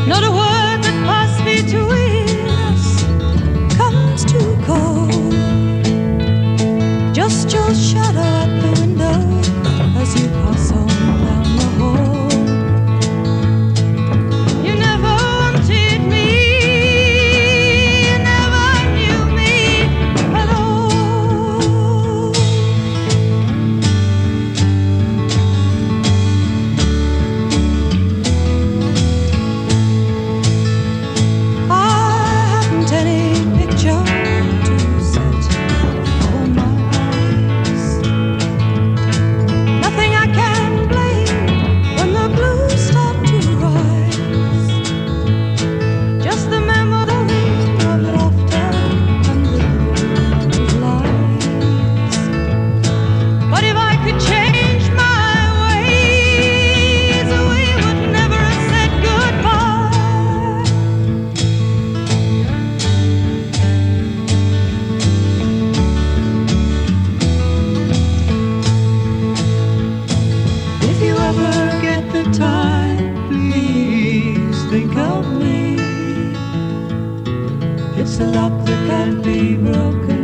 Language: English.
Not a word that passed between us comes too cold. Just your shadow at the window as you pass on down the hall. You never wanted me, you never knew me at all. I haven't any picture to set for my eyes. Nothing I can blame when the blues start to rise. Just the memory of laughter and the lies. But if I could change my ways, we would never have said goodbye. If you ever get the time, please think of me. It's a lock that can't be broken.